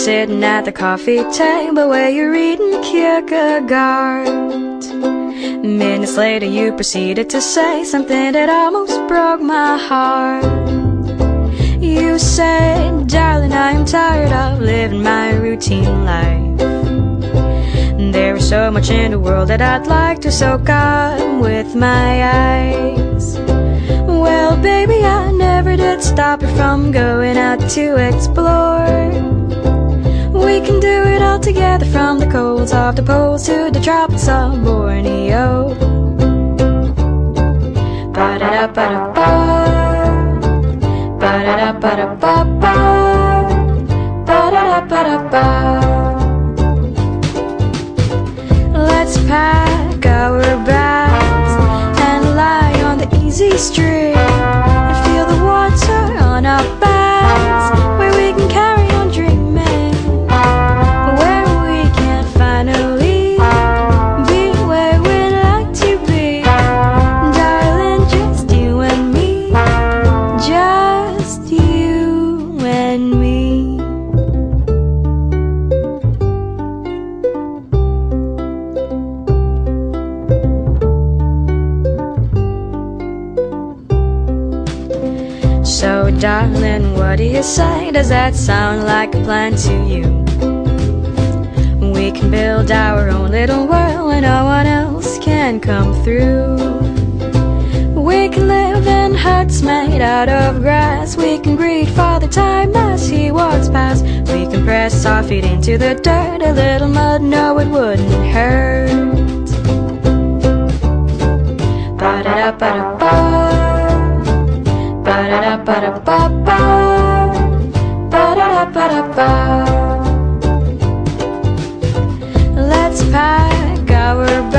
sitting at the coffee table where you're reading Kierkegaard. Minutes later you proceeded to say something that almost broke my heart. You said, darling, I am tired of living my routine life. There is so much in the world that I'd like to soak up with my eyes. Well, baby, I never did stop you from going out to explore. We can do it all together, from the colds of the poles to the tropics of Borneo. Ba-da-da-ba-da-ba, ba-da-da-ba-da-ba-ba, ba-da-da-ba-da-ba. Let's pack our bags and lie on the easy street and feel the water on our backs, where we can carry on dreaming, where we can finally be where we'd like to be. Darling, just you and me, just you and me. So darling, what do you say? Does that sound like a plan to you? We can build our own little world where no one else can come through. We can live in huts made out of grass. We can greet Father Time as he walks past. We can press our feet into the dirt, a little mud, no, it wouldn't hurt. Ba-da-da-ba-da-ba, ba-da-da-ba-da-ba-ba, ba-da-da-ba-da-ba. Let's pack our bags